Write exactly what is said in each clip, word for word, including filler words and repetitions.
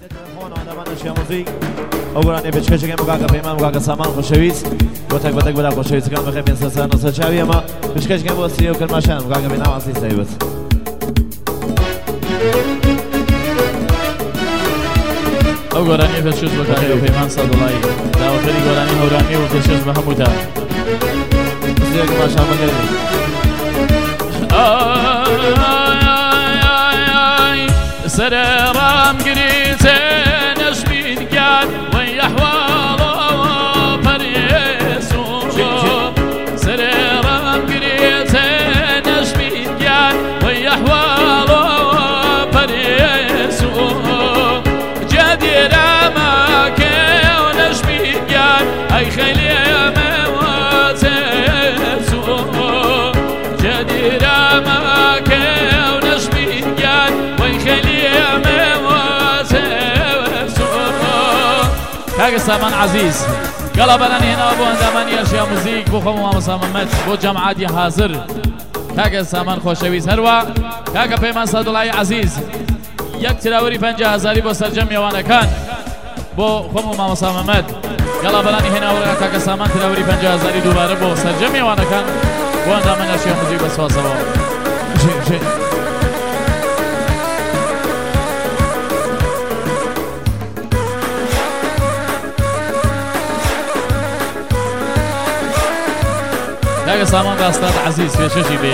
اوگرانی بچه که مگه پیمان مگه سامان خوشویس گوتک گوتک بوده خوشویس کام بخیر می‌سازن سر نصف چاوی اما بچه که واسه و کرماشان مگه بینام اصلی سایبت اوگرانی بچه بوده پیمان صدولای داوری گرانی هورانی و بچه به همودا بسیار کرماشان مگه سررام قريتين اشبين قال ويا حوار فريسو سررام قريتين اشبين قال ويا حوار فريسو جدير ما كان اشبين قال اي خلي مواتسو جدير ما كان اشبين قال وي خلي كاك سامان عزيز قلبنا هنا ابو اندمان يا موزيك بو خمو مساممت بو جمعاتي حاضر كاك سامان خوشويز هروا كاك پیمان صدولای عزيز یک تراوری پنجاه هزاری با سرجم یوانه کان بو خمو مساممت قلبنا هنا ورا كاك سامان تراوری پنجاه هزاری دوباره با سرجم یوانه کان بو اندمان يا موزيك بس واسوا شي شي كاك سامان باستاذ عزيز في شوشي بيه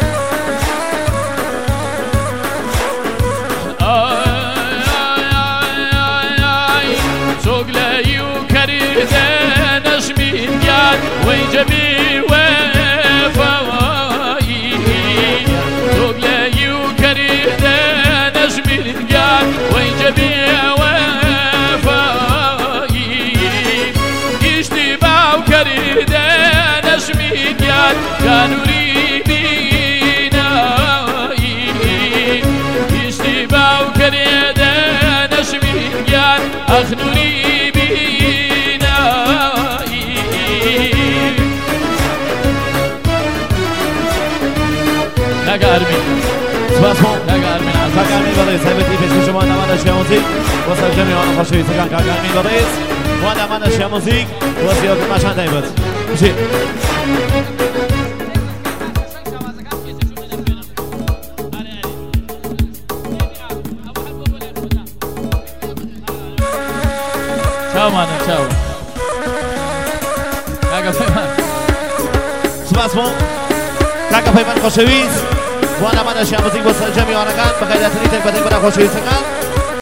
شغلي وكريدين اشمين قال ويجبي وفواي شغلي وكريدين اشمين قال ويجبي وفواي اشتباه وكريدين اشمين كانوا ريبينا اشتباه وكريدين اشمين قال اخنوا ريبينا لقى ارمين سباسمون لقى ارمين كاك ارمين بضيس هيبتي في شما نمان اشياء موزيك وصل جميع وانا خوشويس كان كاك ارمين بضيس وانا نمان اشياء موزيك وصل كرماشان دايبت شي چاو مانم چاو کاکا پیمان سپاسمون کاکا پیمان خوشویز وانا من اشیاء موزیک با سرجمی آنگان بخیرات نیتک بدهی برای خوشویز کن